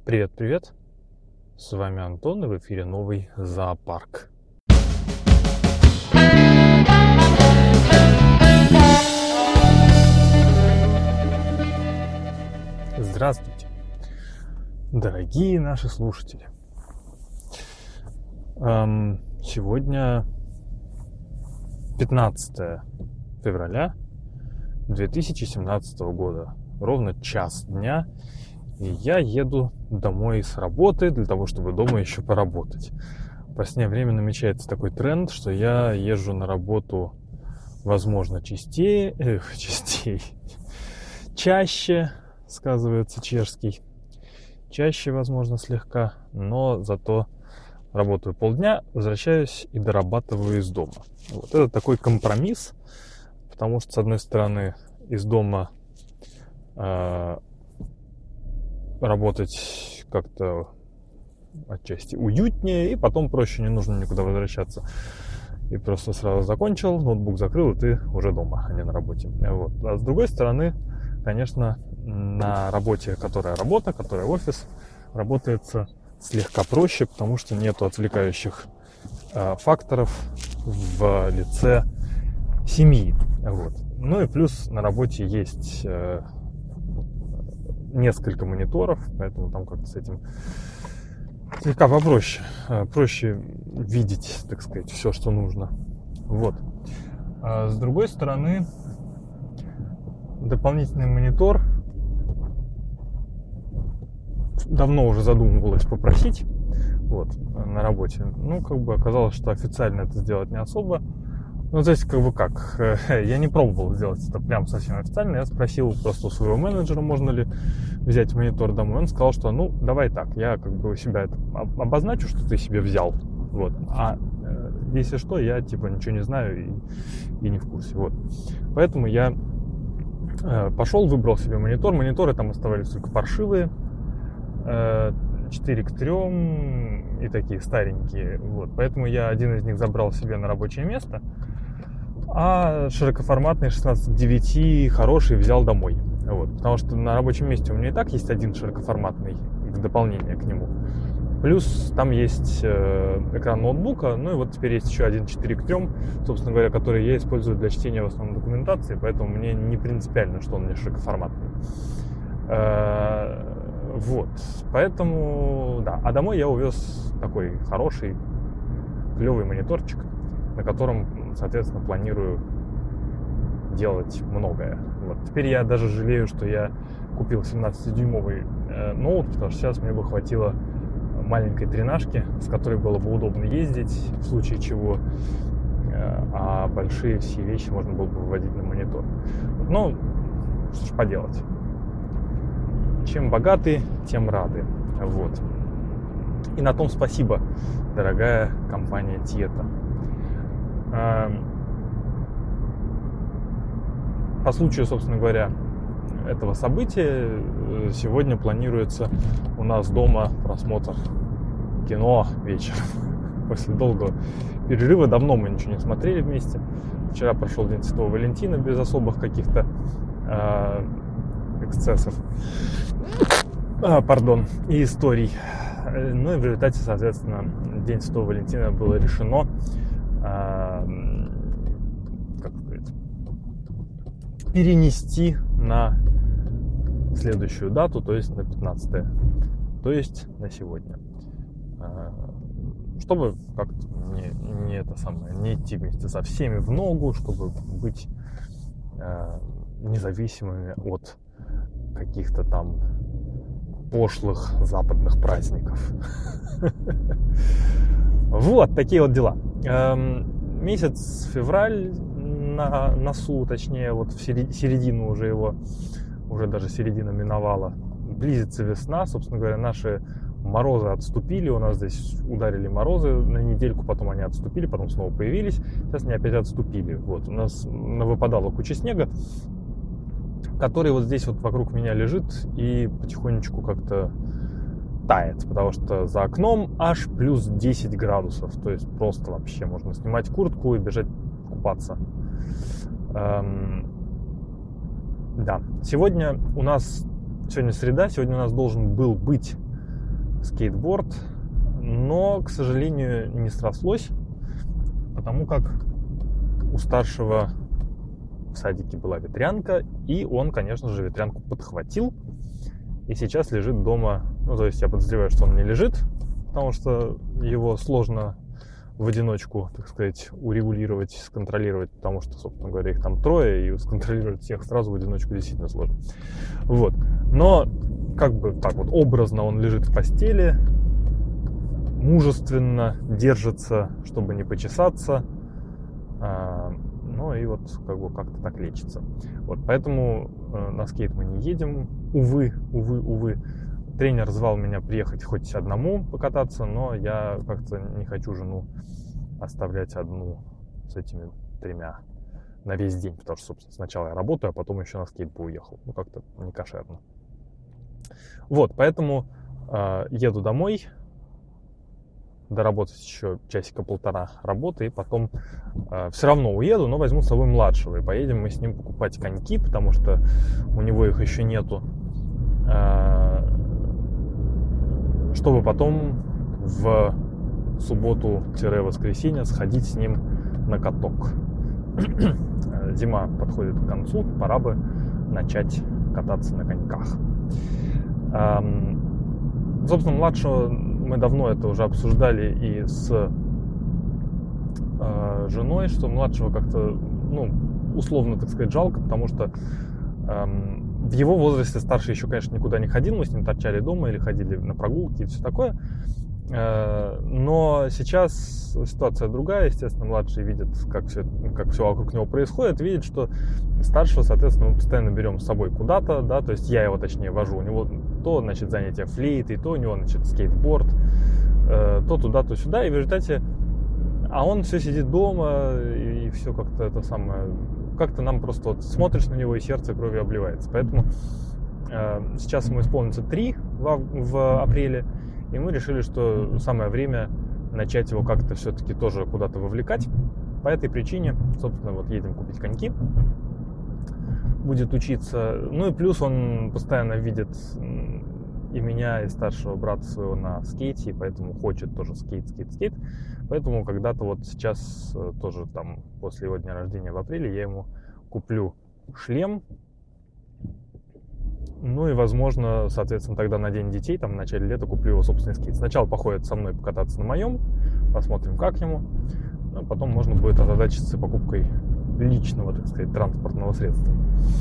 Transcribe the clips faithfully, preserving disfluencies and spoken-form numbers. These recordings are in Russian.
Привет-привет, с вами Антон, и в эфире новый зоопарк. Здравствуйте, дорогие наши слушатели. Эм, сегодня пятнадцатое февраля две тысячи семнадцатого года, ровно час дня, и я еду домой с работы для того, чтобы дома еще поработать. В последнее время намечается такой тренд, что я езжу на работу, возможно, частее, эх, частей, чаще, сказывается чешский, чаще, возможно, слегка, но зато работаю полдня, возвращаюсь и дорабатываю из дома. Вот это такой компромисс, потому что, с одной стороны, из дома э, работать как-то отчасти уютнее, и потом проще, не нужно никуда возвращаться. И просто сразу закончил, ноутбук закрыл, и ты уже дома, а не на работе. Вот. А с другой стороны, конечно, на работе, которая работа, которая офис, работается слегка проще, потому что нету отвлекающих э, факторов в лице семьи. Вот. Ну и плюс на работе есть э, несколько мониторов, поэтому там как-то с этим слегка попроще. Проще видеть, так сказать, все, что нужно. Вот. А с другой стороны, дополнительный монитор давно уже задумывалась попросить вот, на работе. Ну, как бы оказалось, что официально это сделать не особо. Ну, то есть, как бы как, я не пробовал сделать это прям совсем официально. Я спросил просто у своего менеджера, можно ли взять монитор домой. Он сказал, что ну, давай так, я как бы у себя это обозначу, что ты себе взял. Вот. А э, если что, я типа ничего не знаю и, и не в курсе. Вот. Поэтому я э, пошел, выбрал себе монитор. Мониторы там оставались только паршивые. Э, четыре к трем и такие старенькие. Вот. Поэтому я один из них забрал себе на рабочее место. А широкоформатный шестнадцать к девяти хороший взял домой. Вот. Потому что на рабочем месте у меня и так есть один широкоформатный в дополнение к нему. Плюс там есть э, экран ноутбука. Ну и вот теперь есть еще один четыре к трем, собственно говоря, который я использую для чтения в основном документации. Поэтому мне не принципиально, что он мне широкоформатный. Э, вот. Поэтому, да. А домой я увез такой хороший, клевый мониторчик, на котором, соответственно, планирую делать многое. Вот. Теперь я даже жалею, что я купил семнадцатидюймовый э, ноут, потому что сейчас мне бы хватило маленькой тринашки, с которой было бы удобно ездить, в случае чего, э, а большие все вещи можно было бы выводить на монитор. Ну, что ж поделать. Чем богаты, тем рады. Вот. И на том спасибо, дорогая компания Tieto. По случаю, собственно говоря, этого события сегодня планируется у нас дома просмотр кино вечером. После долгого перерыва, давно мы ничего не смотрели вместе. Вчера прошел День Святого Валентина без особых каких-то э, эксцессов, а, пардон, и историй. Ну и в результате, соответственно, День Святого Валентина было решено э, как сказать, перенести на следующую дату, то есть на пятнадцатое, то есть на сегодня, чтобы как-то не, не это самое, не идти вместе со всеми в ногу, чтобы быть э, независимыми от каких-то там пошлых западных праздников. Вот такие вот дела. Месяц февраль на носу, точнее, вот в середину уже его, уже даже середина миновала. Близится весна, собственно говоря, наши морозы отступили, у нас здесь ударили морозы на недельку, потом они отступили, потом снова появились, сейчас они опять отступили. Вот, у нас выпадала куча снега, который вот здесь вот вокруг меня лежит и потихонечку как-то тает, потому что за окном аж плюс десять градусов, то есть просто вообще можно снимать куртку и бежать купаться. Эм, да, сегодня у нас, сегодня среда, сегодня у нас должен был быть скейтборд, но, к сожалению, не срослось, потому как у старшего в садике была ветрянка, и он, конечно же, ветрянку подхватил, и сейчас лежит дома. Ну, то есть я подозреваю, что он не лежит, потому что его сложно в одиночку, так сказать, урегулировать, сконтролировать, потому что, собственно говоря, их там трое, и сконтролировать всех сразу в одиночку действительно сложно. Вот. Но, как бы так вот, образно он лежит в постели, мужественно держится, чтобы не почесаться, а, ну и вот как бы как-то так лечится. Вот, поэтому э, на скейт мы не едем, увы, увы, увы. Тренер звал меня приехать хоть одному покататься, но я как-то не хочу жену оставлять одну с этими тремя на весь день, потому что, собственно, сначала я работаю, а потом еще на скейт уехал. Ну, как-то не кошерно. Вот, поэтому э, еду домой, доработать еще часика-полтора работы, и потом э, все равно уеду, но возьму с собой младшего, и поедем мы с ним покупать коньки, потому что у него их еще нету, э, чтобы потом в субботу-воскресенье сходить с ним на каток. Зима подходит к концу, пора бы начать кататься на коньках. Эм, собственно, младшего мы давно это уже обсуждали и с э, женой, что младшего как-то, ну, условно, так сказать, жалко, потому что эм, в его возрасте старший еще, конечно, никуда не ходил, мы с ним торчали дома или ходили на прогулки и все такое. Но сейчас ситуация другая, естественно, младший видит, как все, как все вокруг него происходит, видит, что старшего, соответственно, мы постоянно берем с собой куда-то, да, то есть я его, точнее, вожу, у него то, значит, занятие флейтой, то у него, значит, скейтборд, то туда, то сюда, и в результате, а он все сидит дома, и все как-то это самое, как-то нам просто вот смотришь на него, и сердце кровью обливается, поэтому сейчас ему исполнится три в, в апреле, и мы решили, что самое время начать его как-то все-таки тоже куда-то вовлекать. По этой причине, собственно, вот едем купить коньки. Будет учиться. Ну и плюс он постоянно видит и меня, и старшего брата своего на скейте, и поэтому хочет тоже скейт, скейт, скейт. Поэтому когда-то вот сейчас, тоже там после его дня рождения в апреле, я ему куплю шлем. Ну и, возможно, соответственно, тогда на День детей, там в начале лета, куплю его собственный скейт. Сначала походит со мной покататься на моем, посмотрим, как ему. Ну, потом можно будет озадачиться покупкой личного, так сказать, транспортного средства.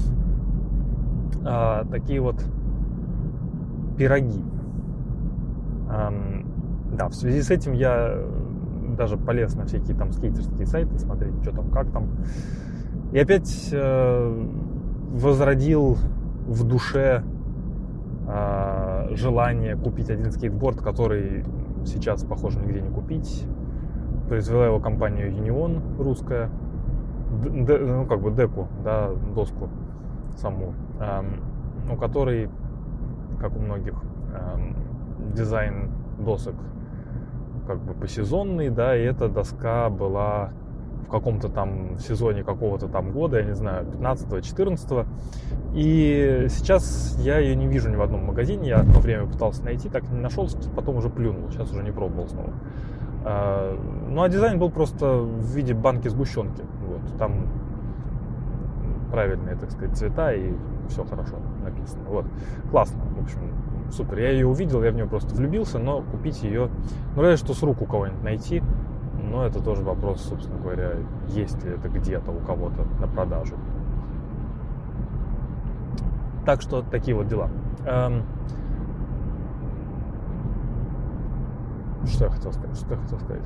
А, такие вот пироги. А, да, в связи с этим я даже полез на всякие там скейтерские сайты, смотреть, что там, как там. И опять э, возродил в душе э, желание купить один скейтборд, который сейчас, похоже, нигде не купить. Произвела его компания Union, русская, Д, ну как бы деку, да, доску саму, э, у которой, как у многих, э, дизайн досок как бы посезонный, да, и эта доска была в каком-то там сезоне какого-то там года, я не знаю, пятнадцатого-четырнадцатого. И сейчас я ее не вижу ни в одном магазине. Я одно время пытался найти, так и не нашел, потом уже плюнул. Сейчас уже не пробовал снова. Ну а дизайн был просто в виде банки сгущенки. Вот. Там правильные, так сказать, цвета, и все хорошо написано. Вот. Классно, в общем, супер. Я ее увидел, я в нее просто влюбился, но купить ее, ну, разве что с рук у кого-нибудь найти. Но это тоже вопрос, собственно говоря, есть ли это где-то у кого-то на продажу. Так что такие вот дела. Эм... Что я хотел сказать? Что я хотел сказать?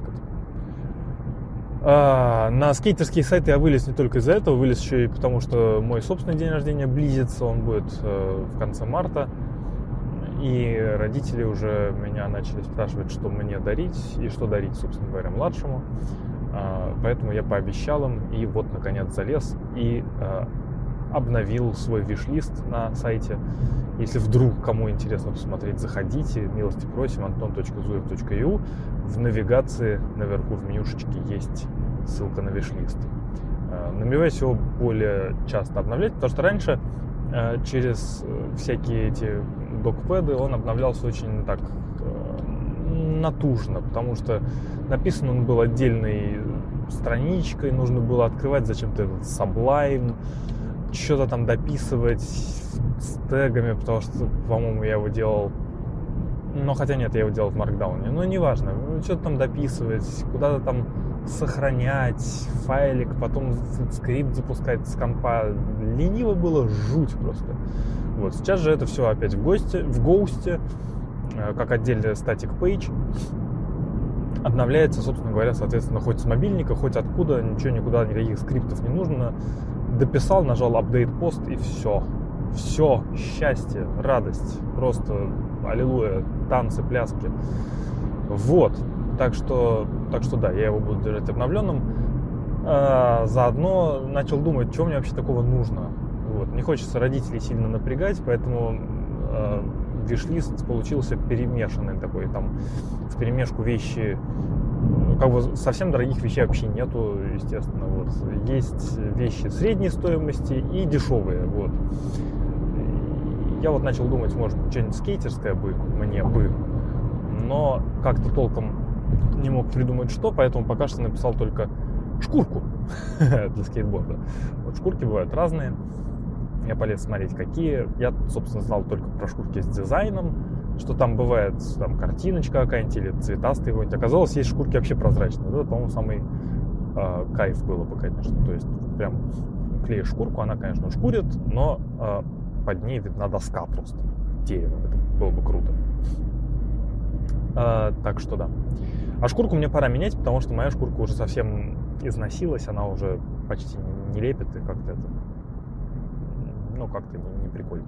А, на скейтерские сайты я вылез не только из-за этого, вылез еще и потому, что мой собственный день рождения близится, он будет э, в конце марта. И родители уже меня начали спрашивать, что мне дарить и что дарить, собственно говоря, младшему. Поэтому я пообещал им и вот, наконец, залез и обновил свой виш-лист на сайте. Если вдруг кому интересно посмотреть, заходите, милости просим, антон точка зуев точка и ю. В навигации наверху в менюшечке есть ссылка на виш-лист. Намереваюсь его более часто обновлять, потому что раньше через всякие эти докпэды он обновлялся очень так натужно, потому что написан он был отдельной страничкой, нужно было открывать зачем-то этот Sublime, что-то там дописывать с тегами, потому что, по-моему, я его делал, ну, хотя нет, я его делал в Markdown, но неважно, что-то там дописывать, куда-то там сохранять файлик, потом скрипт запускать с компа, лениво было жуть просто. Вот, сейчас же это все опять в гости, в Ghost, как отдельная static page, обновляется, собственно говоря, соответственно, хоть с мобильника, хоть откуда, ничего никуда, никаких скриптов не нужно. Дописал, нажал update пост и все. Все, счастье, радость, просто аллилуйя, танцы, пляски. Вот, так что, так что да, я его буду держать обновленным. А, заодно начал думать, что мне вообще такого нужно. Вот, не хочется родителей сильно напрягать, поэтому а, виш-лист получился перемешанный такой, там в перемешку вещи, как бы совсем дорогих вещей вообще нету, естественно, вот. Есть вещи средней стоимости и дешевые, вот. Я вот начал думать, может, что-нибудь скейтерское бы, мне бы, но как-то толком не мог придумать что, поэтому пока что написал только шкурку для скейтборда. Вот шкурки бывают разные. Я полез смотреть, какие. Я, собственно, знал только про шкурки с дизайном, что там бывает там картиночка какая-нибудь или цветастый какой-нибудь. Оказалось, есть шкурки вообще прозрачные. Это, по-моему, самый э, кайф было бы, конечно. То есть прям клеишь шкурку, она, конечно, шкурит, но э, под ней видна доска просто, дерево. Это было бы круто. Э, так что да. А шкурку мне пора менять, потому что моя шкурка уже совсем износилась, она уже почти не лепит и как-то это... Ну, как-то не, не прикольно.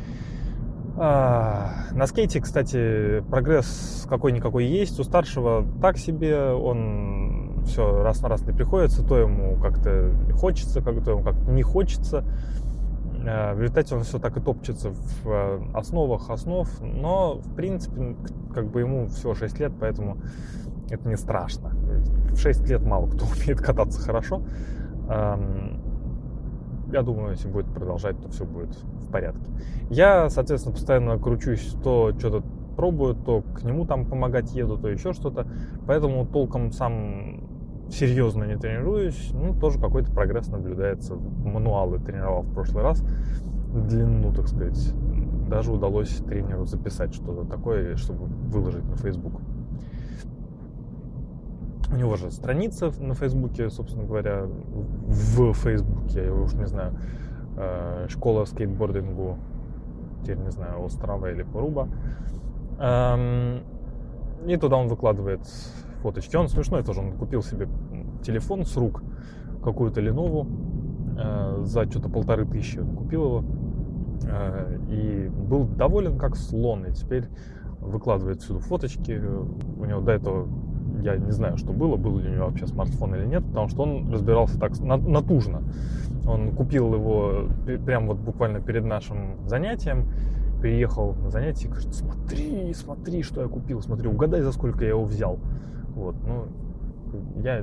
А, на скейте, кстати, прогресс какой-никакой есть. У старшего так себе. Он все раз на раз не приходится. То ему как-то хочется, как то ему как-то не хочется. А, в результате он все так и топчется в основах основ. Но, в принципе, как бы ему всего шесть лет, поэтому это не страшно. В шесть лет мало кто умеет кататься хорошо. Я думаю, если будет продолжать, то все будет в порядке. Я, соответственно, постоянно кручусь, то что-то пробую, то к нему там помогать еду, то еще что-то. Поэтому толком сам серьезно не тренируюсь. Ну, тоже какой-то прогресс наблюдается. Мануалы тренировал в прошлый раз. Длину, так сказать. Даже удалось тренеру записать что-то такое, чтобы выложить на Facebook. У него же страница на Фейсбуке, собственно говоря, в Фейсбуке, я уж не знаю, школа скейтбордингу, теперь не знаю, Острова или Поруба. И туда он выкладывает фоточки. Он смешной тоже, он купил себе телефон с рук, какую-то Lenovo, за что-то полторы тысячи он купил его. И был доволен как слон, и теперь выкладывает всюду фоточки. У него до этого... Я не знаю, что было, был ли у него вообще смартфон или нет, потому что он разбирался так натужно. Он купил его прямо вот буквально перед нашим занятием, приехал на занятие и говорит: смотри, смотри, что я купил, смотри, угадай, за сколько я его взял. Вот, ну, я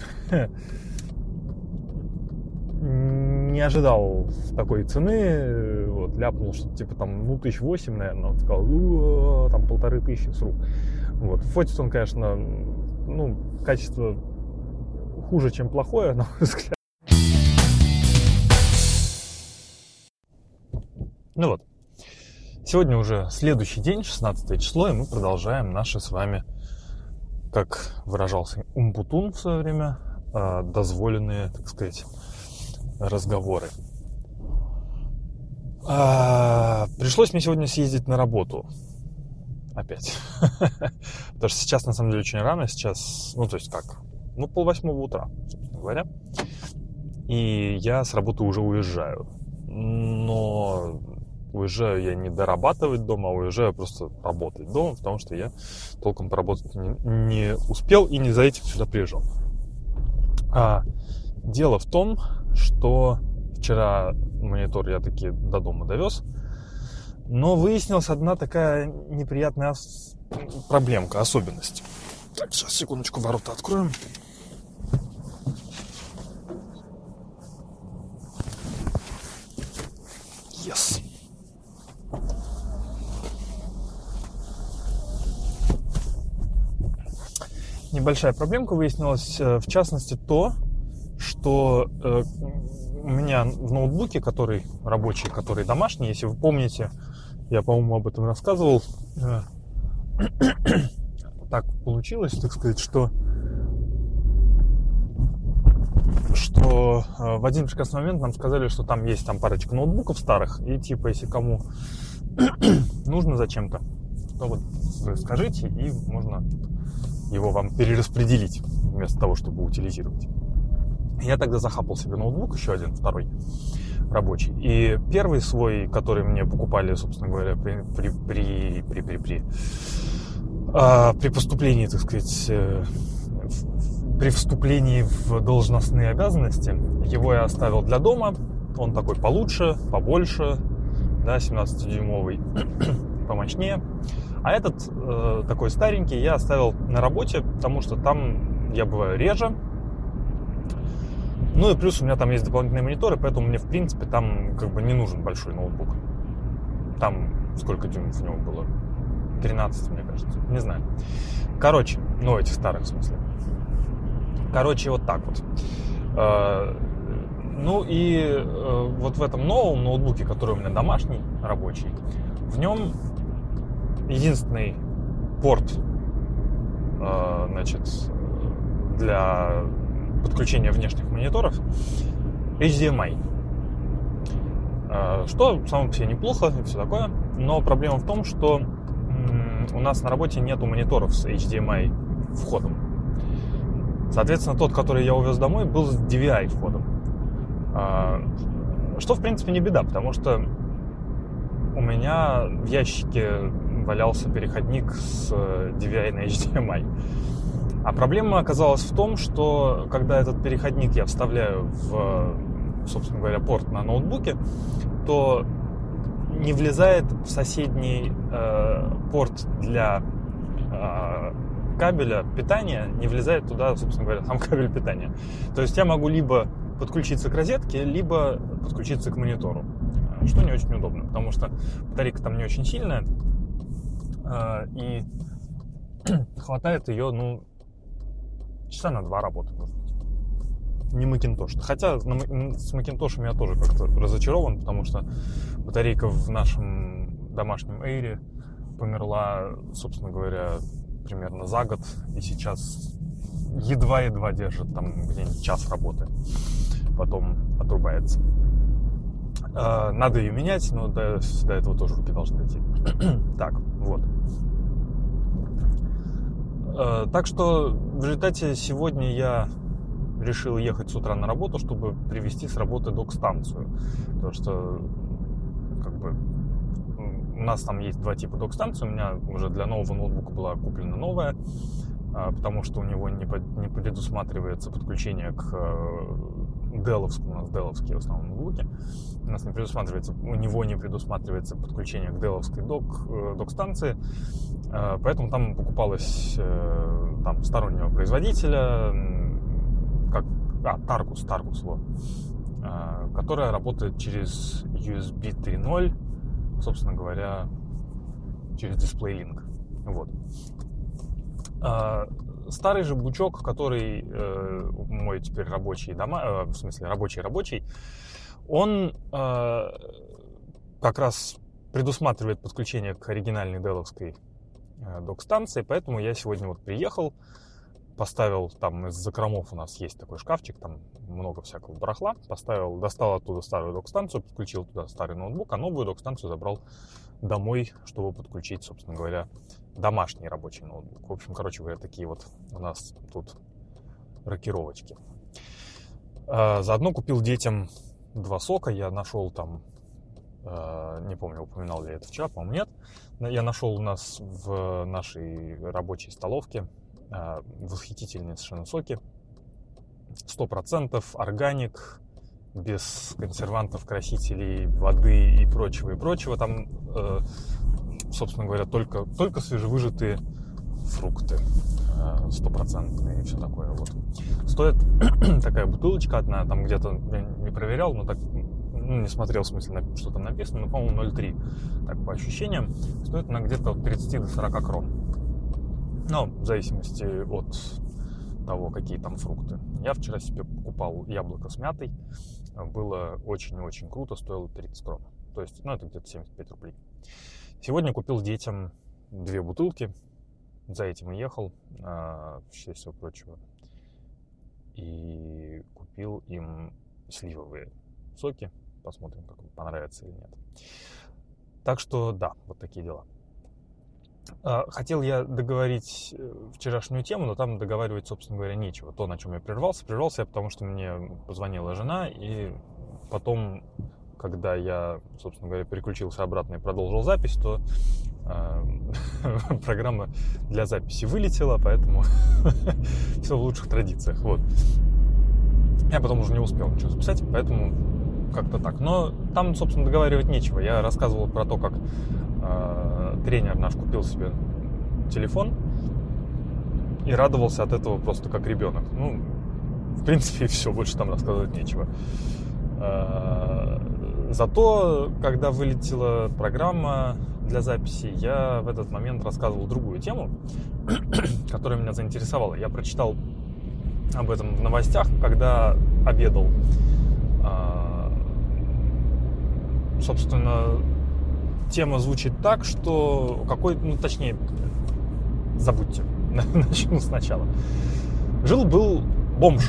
не ожидал такой цены, вот, ляпнул, что типа там, ну, тысяч восемь, наверное, он сказал, там полторы тысячи с рук. Вот, фотит он, конечно, ну, качество хуже, чем плохое, на мой взгляд. Ну вот, сегодня уже следующий день, шестнадцатое число, и мы продолжаем наши с вами, как выражался Умпутун в свое время, дозволенные, так сказать, разговоры. А, пришлось мне сегодня съездить на работу. Опять. Потому что сейчас, на самом деле, очень рано. Сейчас, ну, то есть как? Ну, полвосьмого утра, собственно говоря. И я с работы уже уезжаю. Но уезжаю я не дорабатывать дома, а уезжаю просто работать дома, потому что я толком поработать не, не успел и не за этим сюда приезжал. А дело в том, что вчера монитор я таки до дома довез, но выяснилась одна такая неприятная ос- проблемка, особенность. Так, сейчас, секундочку, ворота откроем. Yes. небольшая проблемка выяснилась, в частности то, что у меня в ноутбуке, который рабочий, который домашний, если вы помните, я, по-моему, об этом рассказывал, так получилось, так сказать, что что в один прекрасный момент нам сказали, что там есть там парочка ноутбуков старых, и типа, если кому нужно зачем-то, то вот вы скажите, и можно его вам перераспределить вместо того, чтобы утилизировать. Я тогда захапал себе ноутбук, еще один, второй, рабочий. И первый свой, который мне покупали, собственно говоря, при, при, при, при, при, при, а, при поступлении, так сказать, при вступлении в должностные обязанности, его я оставил для дома. Он такой получше, побольше, да, семнадцатидюймовый, помощнее. А этот э, такой старенький я оставил на работе, потому что там я бываю реже. Ну и плюс у меня там есть дополнительные мониторы, поэтому мне, в принципе, там как бы не нужен большой ноутбук. Там сколько дюймов у него было? тринадцать, мне кажется. Не знаю. Короче, ну этих старых, в смысле. Короче, вот так вот. Ну и вот в этом новом ноутбуке, который у меня домашний, рабочий, в нем единственный порт, значит, для подключения внешних мониторов эйч ди эм ай. Что само по себе неплохо и все такое, но проблема в том, что у нас на работе нету мониторов с эйч ди эм ай входом. Соответственно, тот, который я увез домой, был с ди ви ай входом. Что, в принципе, не беда, потому что у меня в ящике валялся переходник с ди ви ай на эйч ди эм ай. А проблема оказалась в том, что когда этот переходник я вставляю в, собственно говоря, порт на ноутбуке, то не влезает в соседний э, порт для э, кабеля питания, не влезает туда, собственно говоря, сам кабель питания. То есть я могу либо подключиться к розетке, либо подключиться к монитору, что не очень удобно, потому что батарейка там не очень сильная, э, и хватает ее, ну, часа на два работы, может быть. Не Macintosh. Хотя на, с Macintosh я тоже как-то разочарован, потому что батарейка в нашем домашнем Эйре померла, собственно говоря, примерно за год, и сейчас едва-едва держит там где-нибудь час работы, потом отрубается. Надо ее менять, но до, до этого тоже руки должны дойти. Так, вот. Так что в результате сегодня я решил ехать с утра на работу, чтобы привезти с работы док-станцию. Потому что как бы у нас там есть два типа док-станций. У меня уже для нового ноутбука была куплена новая, потому что у него не предусматривается подключение к деловскому, у нас деловские в основном ноутбуки. У нас не предусматривается, у него не предусматривается подключение к деловской док, док-станции. Поэтому там покупалось там стороннего производителя, как, а, Targus, Targus, вот, которая работает через ю эс би три ноль, собственно говоря, через DisplayLink. Вот. Старый же бучок, который э, мой теперь рабочий дома, э, в смысле рабочий-рабочий, он э, как раз предусматривает подключение к оригинальной деловской э, док-станции, поэтому я сегодня вот приехал, поставил там из закромов, у нас есть такой шкафчик, там много всякого барахла, поставил, достал оттуда старую док-станцию, подключил туда старый ноутбук, а новую док-станцию забрал домой, чтобы подключить, собственно говоря, домашний рабочий ноутбук. В общем, короче говоря, такие вот у нас тут рокировочки. Заодно купил детям два сока. Я нашел там, не помню, упоминал ли я это вчера, по-моему, нет. Я нашел у нас в нашей рабочей столовке восхитительные совершенно соки. Сто процентов органик, без консервантов, красителей, воды и прочего, и прочего. Там, э, собственно говоря, только, только свежевыжатые фрукты, стопроцентные э, и все такое. Вот. Стоит такая бутылочка одна, там где-то, я не проверял, но так, ну, не смотрел, в смысле, что там написано, но, по-моему, ноль три, так, по ощущениям. Стоит она где-то от тридцати до сорока крон. Ну, в зависимости от того, какие там фрукты. Я вчера себе покупал яблоко с мятой. Было очень-очень круто, стоило тридцать крон. То есть, ну, это где-то семьдесят пять рублей. Сегодня купил детям две бутылки. За этим и ехал, в честь всего прочего. И купил им сливовые соки. Посмотрим, как им понравится или нет. Так что, да, вот такие дела. Хотел я договорить вчерашнюю тему, но там договаривать, собственно говоря, нечего. То, на чем я прервался, прервался я, потому что мне позвонила жена, и потом, когда я, собственно говоря, переключился обратно и продолжил запись, то э, программа для записи вылетела, поэтому все в лучших традициях. Вот. Я потом уже не успел ничего записать, поэтому как-то так. Но там, собственно, договаривать нечего. Я рассказывал про то, как э, тренер наш купил себе телефон и радовался от этого просто как ребенок. Ну, в принципе, и все, больше там рассказывать нечего. Э, зато, когда вылетела программа для записи, я в этот момент рассказывал другую тему, которая меня заинтересовала. Я прочитал об этом в новостях, когда обедал. Собственно, тема звучит так, что какой, ну, точнее, забудьте, начну сначала. Жил-был бомж.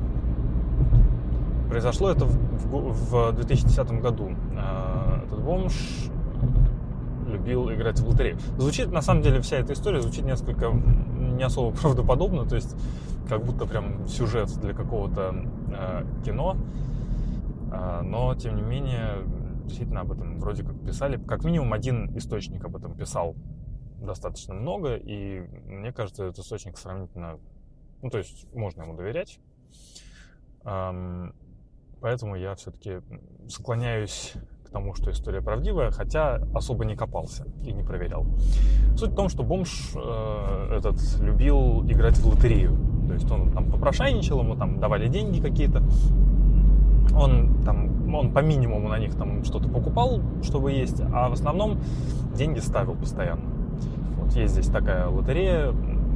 Произошло это в, в две тысячи десятом году. Этот бомж любил играть в лотерею. Звучит, на самом деле, вся эта история звучит несколько не особо правдоподобно, то есть как будто прям сюжет для какого-то э, кино, э, но, тем не менее, действительно об этом вроде как писали. Как минимум один источник об этом писал достаточно много, и мне кажется, этот источник сравнительно... Ну, то есть можно ему доверять. Эм, поэтому я все-таки склоняюсь к тому, что история правдивая, хотя особо не копался и не проверял. Суть в том, что бомж э, этот любил играть в лотерею. То есть он там попрошайничал, ему там давали деньги какие-то. Он там, он по минимуму на них там что-то покупал, чтобы есть, а в основном деньги ставил постоянно. Вот есть здесь такая лотерея.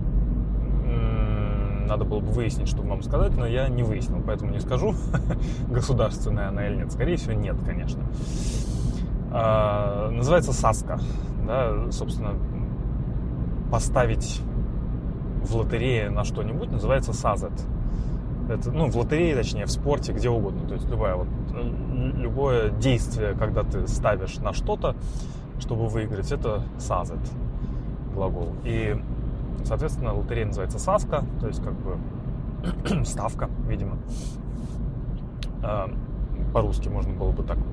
Надо было бы выяснить, чтобы вам сказать, но я не выяснил, поэтому не скажу, государственная она или нет. Скорее всего, нет, конечно. А, называется Саска. Да, собственно, поставить в лотерее на что-нибудь называется Сазет. Это, ну, в лотерее, точнее, в спорте, где угодно. То есть любое, вот, любое действие, когда ты ставишь на что-то, чтобы выиграть, это Сазет глагол. И, соответственно, лотерея называется Саска, то есть как бы ставка, видимо. По-русски можно было бы так,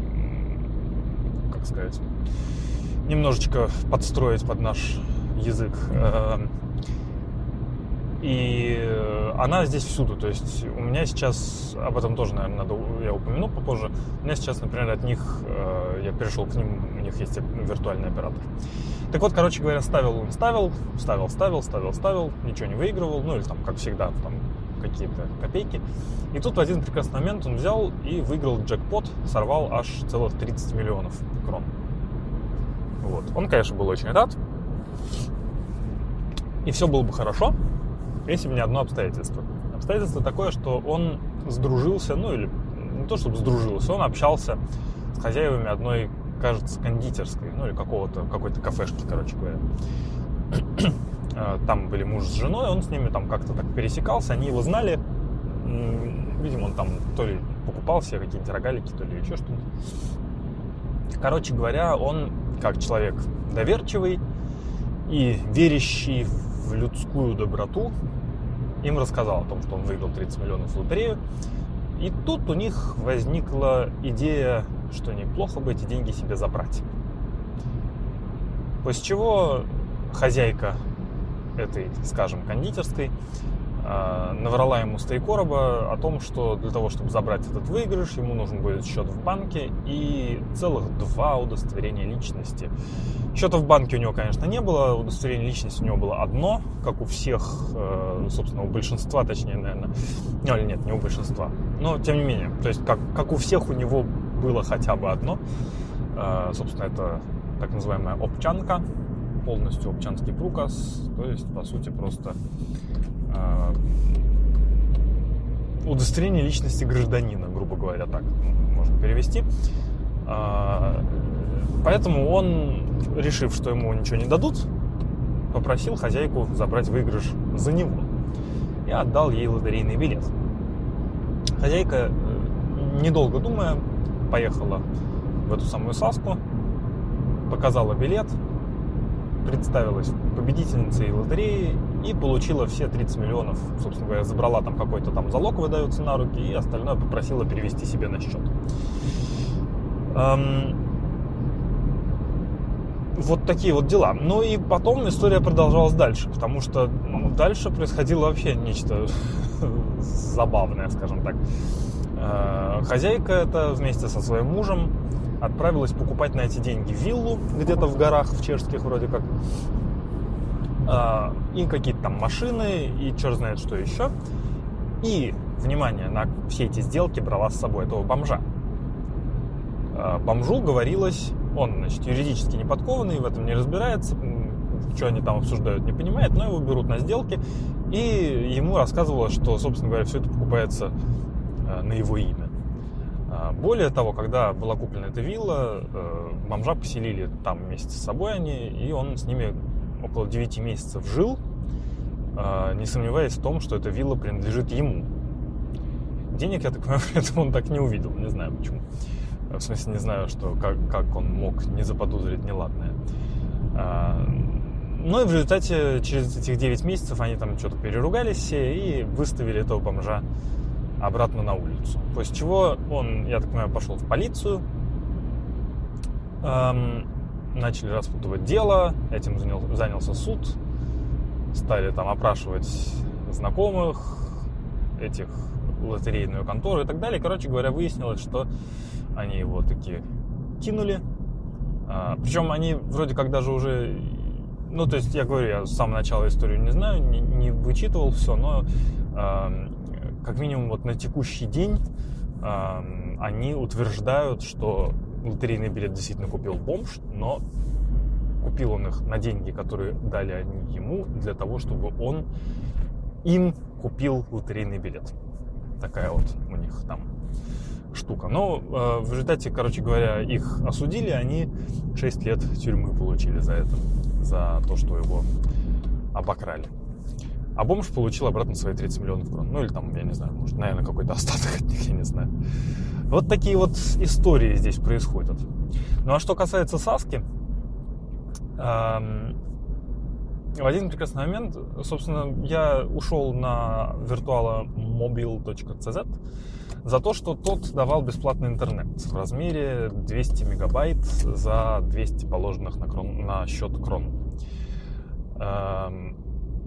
как сказать, немножечко подстроить под наш язык. И она здесь всюду, то есть у меня сейчас, об этом тоже, наверное, надо, я упомяну попозже, у меня сейчас, например, от них, я перешел к ним, у них есть виртуальный оператор. Так вот, короче говоря, ставил он, ставил, ставил, ставил, ставил, ставил, ничего не выигрывал, ну или там, как всегда, там какие-то копейки. И тут в один прекрасный момент он взял и выиграл джекпот, сорвал аж целых тридцать миллионов крон. Вот. Он, конечно, был очень рад, и все было бы хорошо, если бы не одно обстоятельство. Обстоятельство такое, что он сдружился, ну или не то чтобы сдружился, он общался с хозяевами одной, кажется, кондитерской, ну или какого-то, какой-то кафешки, короче говоря. Там были муж с женой, он с ними там как-то так пересекался, они его знали. Видимо, он там то ли покупал себе какие-нибудь рогалики, то ли еще что-то. Короче говоря, он, как человек доверчивый и верящий в людскую доброту, им рассказал о том, что он выиграл тридцать миллионов в лотерею. И тут у них возникла идея, что неплохо бы эти деньги себе забрать. После чего хозяйка этой, скажем, кондитерской э, наврала ему с три короба о том, что для того, чтобы забрать этот выигрыш, ему нужен будет счет в банке и целых два удостоверения личности. Счета в банке у него, конечно, не было, удостоверение личности у него было одно, как у всех, э, собственно, у большинства, точнее, наверное, ну, или нет, не у большинства, но тем не менее, то есть как, как у всех у него было хотя бы одно, э, собственно, это так называемая обчанка, полностью обчанский пруказ, то есть, по сути, просто э, удостоверение личности гражданина, грубо говоря, так можно перевести. Э, поэтому он, решив, что ему ничего не дадут, попросил хозяйку забрать выигрыш за него и отдал ей лотерейный билет. Хозяйка, недолго думая, поехала в эту самую Саску, показала билет, представилась победительницей лотереи и получила все тридцать миллионов. Собственно говоря, забрала там какой-то там залог, выдается на руки, и остальное попросила перевести себе на счет. Эм... Вот такие вот дела. Ну и потом история продолжалась дальше, потому что дальше происходило вообще нечто забавное, скажем так. Хозяйка эта вместе со своим мужем отправилась покупать на эти деньги виллу где-то в горах, в чешских вроде как, и какие-то там машины, и черт знает что еще. И, внимание, на все эти сделки брала с собой этого бомжа. Бомжу говорилось, он, значит, юридически не подкованный, в этом не разбирается, что они там обсуждают, не понимает, но его берут на сделки, и ему рассказывалось, что, собственно говоря, все это покупается на его имя. Более того, когда была куплена эта вилла, бомжа поселили там вместе с собой они, и он с ними около девяти месяцев жил, не сомневаясь в том, что эта вилла принадлежит ему. Денег, я так понимаю, при этом он так не увидел, не знаю почему. В смысле, не знаю, что, как, как он мог не заподозрить неладное. Ну и в результате, через этих девять месяцев они там что-то переругались все и выставили этого бомжа обратно на улицу. После чего он, я так понимаю, пошел в полицию, эм, начали распутывать дело, этим занял, занялся суд, стали там опрашивать знакомых, этих лотерейную контору и так далее. Короче говоря, выяснилось, что они его таки кинули. А, причем они вроде как даже уже... Ну, то есть, я говорю, я с самого начала историю не знаю, не, не вычитывал все, но а, как минимум вот на текущий день а, они утверждают, что лотерейный билет действительно купил бомж, но купил он их на деньги, которые дали они ему, для того, чтобы он им купил лотерейный билет. Такая вот у них там штука. Но э, в результате, короче говоря, их осудили, они шесть лет тюрьмы получили за это, за то, что его обокрали. А бомж получил обратно свои тридцать миллионов крон. Ну или там, я не знаю, может, наверное, какой-то остаток от них, я не знаю. Вот такие вот истории здесь происходят. Ну а что касается Саски, эм, в один прекрасный момент, собственно, я ушел на виртуала мобил точка си зет за то, что тот давал бесплатный интернет в размере двести мегабайт за двести положенных на, крон, на счет крон. Эм,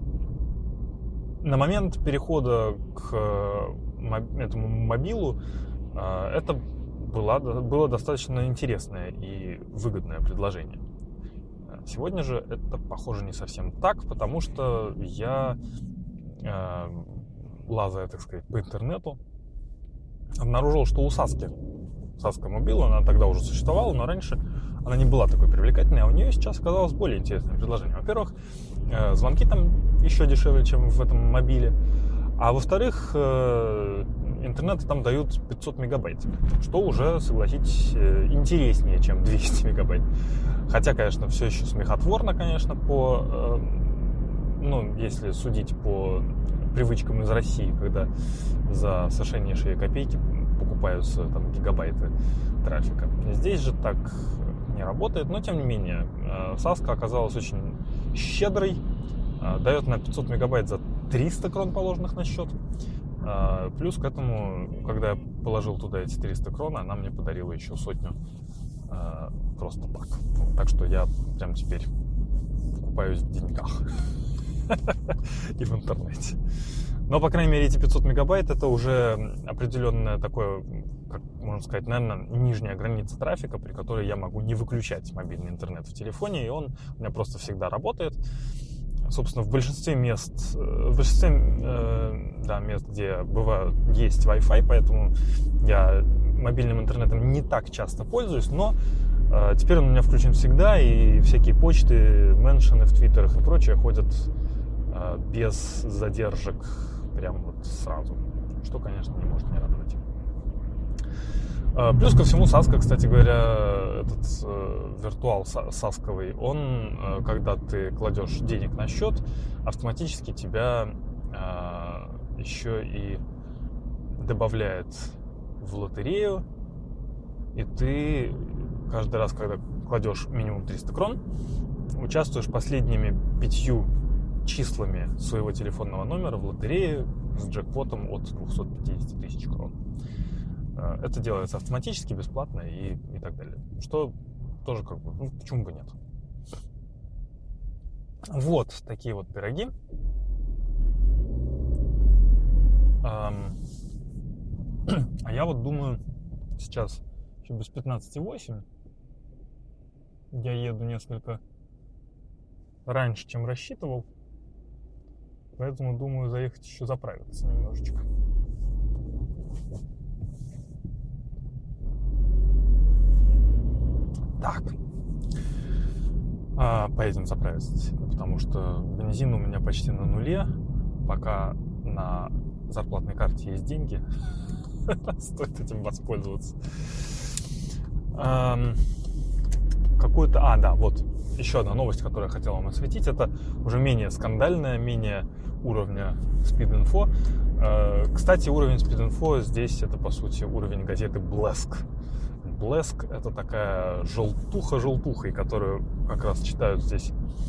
на момент перехода к этому мобилу э, это было, было достаточно интересное и выгодное предложение. Сегодня же это, похоже, не совсем так, потому что я, э, лазая, так сказать, по интернету, обнаружил, что у Саски, Саска Мобил, она тогда уже существовала, но раньше она не была такой привлекательной, а у нее сейчас оказалось более интересное предложение. Во-первых, э, звонки там еще дешевле, чем в этом мобиле, а во-вторых, э, интернет там дают пятьсот мегабайт, что уже, согласитесь, э, интереснее, чем двести мегабайт. Хотя, конечно, все еще смехотворно, конечно, по, э, ну, если судить по привычкам из России, когда за совершеннейшие копейки покупаются там гигабайты трафика. Здесь же так не работает, но тем не менее, э, Саска оказалась очень щедрой, э, дает на пятьсот мегабайт за триста крон, положенных на счет. Э, плюс к этому, когда я положил туда эти триста крон, она мне подарила еще сотню э, просто так. Так что я прям теперь купаюсь в деньгах и в интернете. Но, по крайней мере, эти пятьсот мегабайт это уже определенное такое, как можно сказать, наверное, нижняя граница трафика, при которой я могу не выключать мобильный интернет в телефоне, и он у меня просто всегда работает. Собственно, в большинстве мест, в большинстве э, да, мест, где бывают, есть Wi-Fi, поэтому я мобильным интернетом не так часто пользуюсь, но Теперь он у меня включен всегда, и всякие почты, меншены в твиттерах и прочее ходят без задержек прям вот сразу, что, конечно, не может не радовать. Плюс ко всему, Саска, кстати говоря, этот э, виртуал сасковый, он, э, когда ты кладешь денег на счет, автоматически тебя э, еще и добавляет в лотерею, и ты каждый раз, когда кладешь минимум триста крон, участвуешь последними пятью числами своего телефонного номера в лотерее с джекпотом от двухсот пятидесяти тысяч крон. Это делается автоматически, бесплатно и, и так далее. Что тоже как бы, ну, почему бы нет. Вот такие вот пироги. А я вот думаю, сейчас еще без пятнадцати восемь. Я еду несколько раньше, чем рассчитывал. Поэтому думаю заехать еще заправиться немножечко. Так, а, поедем заправиться, потому что бензин у меня почти на нуле, пока на зарплатной карте есть деньги, стоит этим воспользоваться. А, какую-то, а, да, вот еще одна новость, которую я хотел вам осветить, это уже менее скандальная, менее уровня Speed.Info. А, кстати, уровень Speed.Info здесь это, по сути, уровень газеты Блеск. Блеск — это такая желтуха желтухой, которую как раз читают здесь.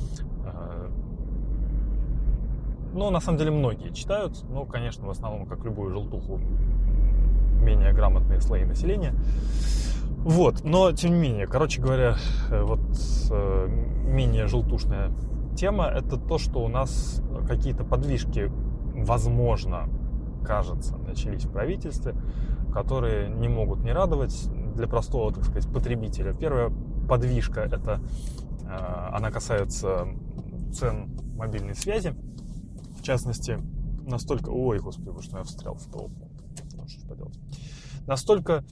Ну, на самом деле, многие читают. Ну, конечно, в основном, как любую желтуху, менее грамотные слои населения. Вот, но, тем не менее, короче говоря, вот менее желтушная тема — это то, что у нас какие-то подвижки, возможно, кажется, начались в правительстве, которые не могут не радовать для простого, так сказать, потребителя. Первая подвижка — это она касается цен мобильной связи. В частности, настолько... Ой, господи, что я встрял в толпу. Ну, что ж поделать. Настолько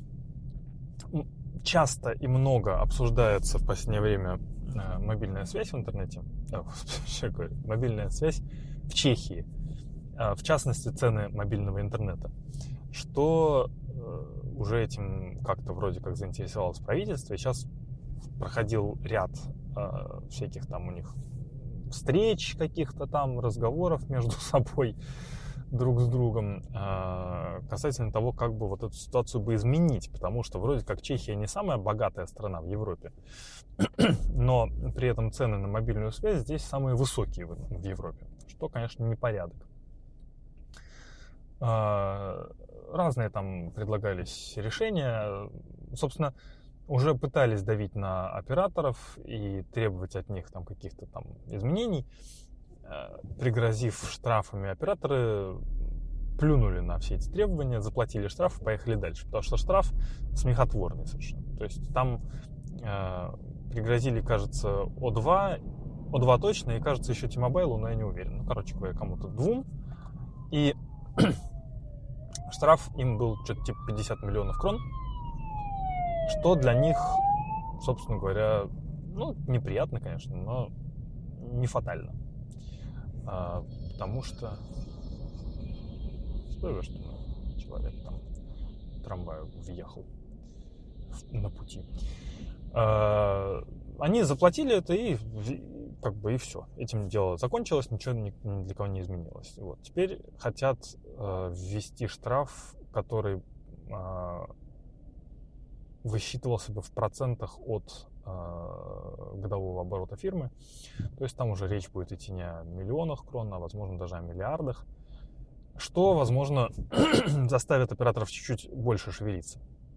часто и много обсуждается в последнее время мобильная связь в интернете. А, господи, что я говорю? Мобильная связь в Чехии. В частности, цены мобильного интернета. Что уже этим как-то вроде как заинтересовалось правительство. И сейчас проходил ряд э, всяких там у них встреч, каких-то там разговоров между собой, друг с другом, э, касательно того, как бы вот эту ситуацию бы изменить. Потому что вроде как Чехия не самая богатая страна в Европе, но при этом цены на мобильную связь здесь самые высокие в, в Европе. Что, конечно, непорядок. Э, Разные там предлагались решения. Собственно, уже пытались давить на операторов и требовать от них там каких-то там изменений. Пригрозив штрафами, операторы плюнули на все эти требования, заплатили штраф и поехали дальше. Потому что штраф смехотворный совершенно. То есть там э, пригрозили, кажется, О два, О два точно, и, кажется, еще T-Mobile, но я не уверен. Ну, короче говоря, кому-то двум. И штраф им был что-то типа пятьдесят миллионов крон, что для них, собственно говоря, ну, неприятно, конечно, но не фатально. А, потому что... Стой, что человек там в трамвае въехал на пути. А, они заплатили это, и как бы и все. Этим дело закончилось, ничего ни, ни для кого не изменилось. Вот. Теперь хотят э, ввести штраф, который э, высчитывался бы в процентах от э, годового оборота фирмы. То есть там уже речь будет идти не о миллионах крон, а, возможно, даже о миллиардах. Что, возможно, заставит операторов чуть-чуть больше шевелиться.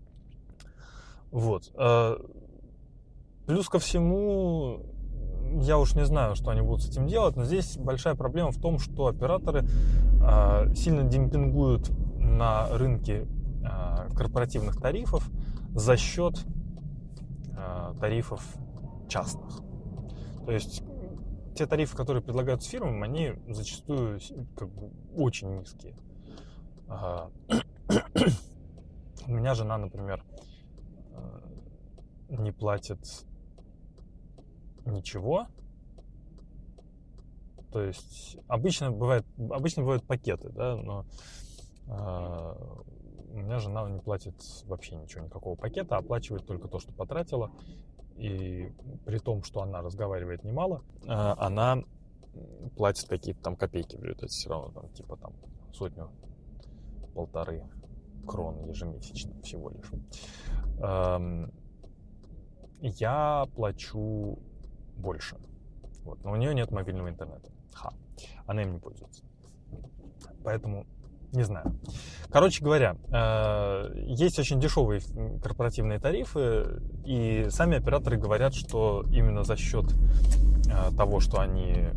Вот. Э, плюс ко всему... Я уж не знаю, что они будут с этим делать, но здесь большая проблема в том, что операторы э, сильно демпингуют на рынке э, корпоративных тарифов за счет э, тарифов частных. То есть те тарифы, которые предлагаются фирмам, они зачастую как бы очень низкие. Э, у меня жена, например, э, не платит ничего. То есть обычно бывает, обычно бывают пакеты, да, но э, у меня жена не платит вообще ничего, никакого пакета, оплачивает только то, что потратила. И при том, что она разговаривает немало, э, она платит какие-то там копейки в результате, все равно там типа там сотню, полторы крон ежемесячно всего лишь. Э, я плачу больше, вот, но у нее нет мобильного интернета. Ха. Она им не пользуется. Поэтому не знаю. Короче говоря, есть очень дешевые корпоративные тарифы, и сами операторы говорят, что именно за счет того, что они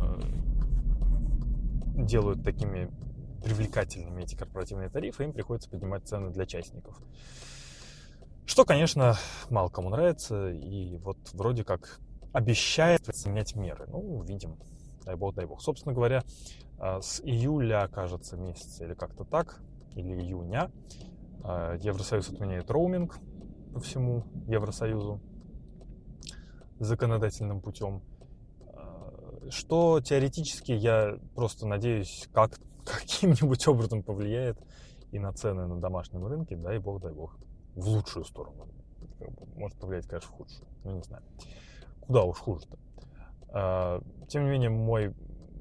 делают такими привлекательными эти корпоративные тарифы, им приходится поднимать цены для частников. Что, конечно, мало кому нравится, и вот вроде как обещает принять меры. Ну, увидим. Дай бог, дай бог. Собственно говоря, с июля, кажется, месяца или как-то так, или июня, Евросоюз отменяет роуминг по всему Евросоюзу законодательным путем. Что теоретически, я просто надеюсь, как, каким-нибудь образом повлияет и на цены на домашнем рынке. Дай бог, дай бог. В лучшую сторону. Может повлиять, конечно, в худшую. Ну, не знаю. Куда уж хуже-то. Тем не менее, мой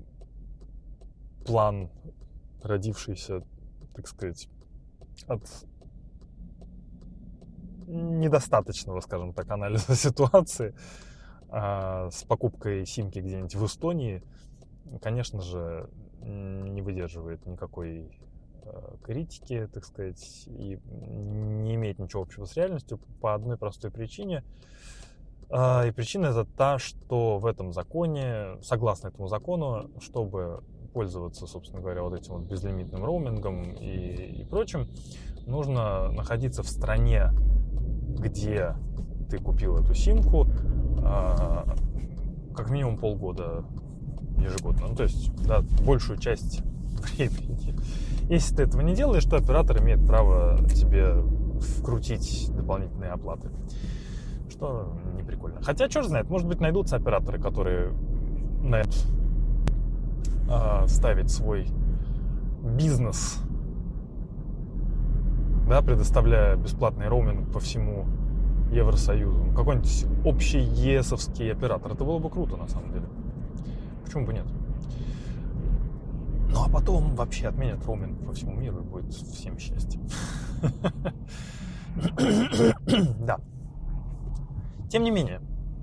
план, родившийся, так сказать, от недостаточного, скажем так, анализа ситуации с покупкой симки где-нибудь в Эстонии, конечно же, не выдерживает никакой критики, так сказать, и не имеет ничего общего с реальностью по одной простой причине. И причина это та, что в этом законе, согласно этому закону, чтобы пользоваться, собственно говоря, вот этим вот безлимитным роумингом и, и прочим, нужно находиться в стране, где ты купил эту симку, как минимум полгода ежегодно. Ну, то есть, да, большую часть времени. Если ты этого не делаешь, то оператор имеет право тебе вкрутить дополнительные оплаты. Что не прикольно. Хотя, черт знает, может быть, найдутся операторы, которые на это э, ставить свой бизнес, да, предоставляя бесплатный роуминг по всему Евросоюзу. Какой-нибудь общий ЕСовский оператор. Это было бы круто, на самом деле. Почему бы нет? Ну, а потом вообще отменят роуминг по всему миру, и будет всем счастье. Да. Тем не менее,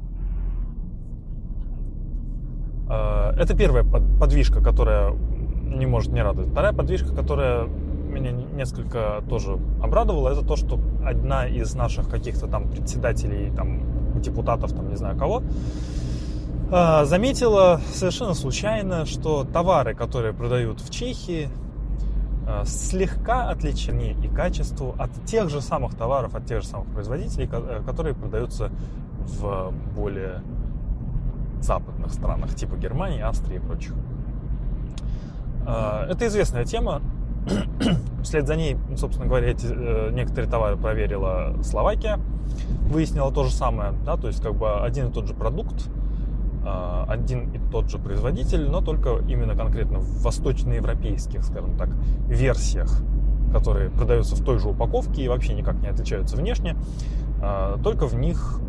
это первая подвижка, которая не может не радовать. Вторая подвижка, которая меня несколько тоже обрадовала, это то, что одна из наших каких-то там председателей, там, депутатов, там, не знаю кого, заметила совершенно случайно, что товары, которые продают в Чехии, слегка отличны и качеству от тех же самых товаров, от тех же самых производителей, которые продаются в более западных странах, типа Германии, Австрии и прочих. Это известная тема. Вслед за ней, собственно говоря, эти, некоторые товары проверила Словакия, выяснила то же самое, да, то есть как бы один и тот же продукт, один и тот же производитель, но только именно конкретно в восточноевропейских, скажем так, версиях, которые продаются в той же упаковке и вообще никак не отличаются внешне, только в них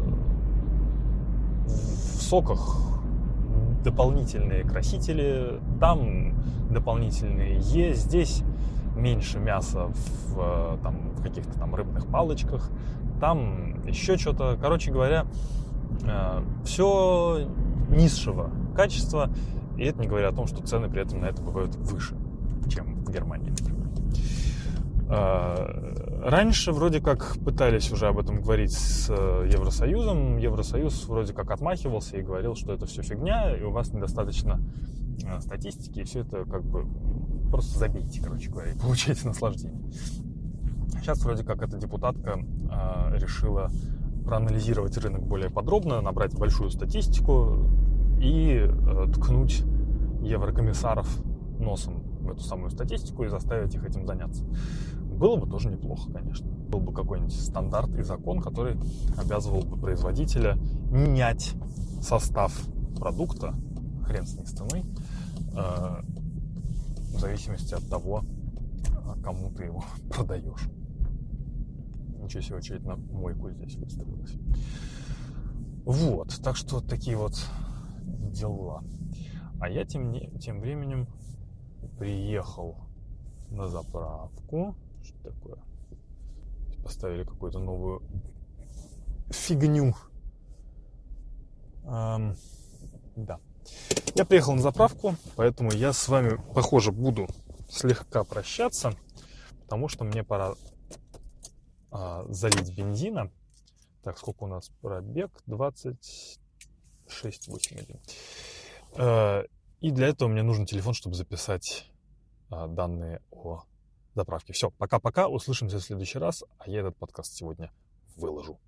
в соках дополнительные красители, там дополнительные Е, здесь меньше мяса в, там, в каких-то там рыбных палочках, там еще что-то. Короче говоря, все низшего качества, и это не говоря о том, что цены при этом на это бывают выше, чем в Германии, например. Раньше вроде как пытались уже об этом говорить с Евросоюзом. Евросоюз вроде как отмахивался и говорил, что это все фигня, и у вас недостаточно статистики, и все это как бы просто забейте, короче говоря, и получайте наслаждение. Сейчас вроде как эта депутатка решила проанализировать рынок более подробно, набрать большую статистику и ткнуть еврокомиссаров носом в эту самую статистику и заставить их этим заняться. Было бы тоже неплохо, конечно. Был бы какой-нибудь стандарт и закон, который обязывал бы производителя менять состав продукта, хрен с ней с ценой, э, в зависимости от того, кому ты его продаешь. Ничего себе, очередь на мойку здесь выстроилась. Вот, так что такие вот дела. А я тем, не, тем временем приехал на заправку. Что такое? Поставили какую-то новую фигню. Эм, да. Я приехал на заправку, поэтому я с вами, похоже, буду слегка прощаться, потому что мне пора а, залить бензина. Так, сколько у нас пробег? двадцать шесть восемь один. Э, и для этого мне нужен телефон, чтобы записать а, данные о заправке. Все, пока-пока, услышимся в следующий раз, а я этот подкаст сегодня выложу.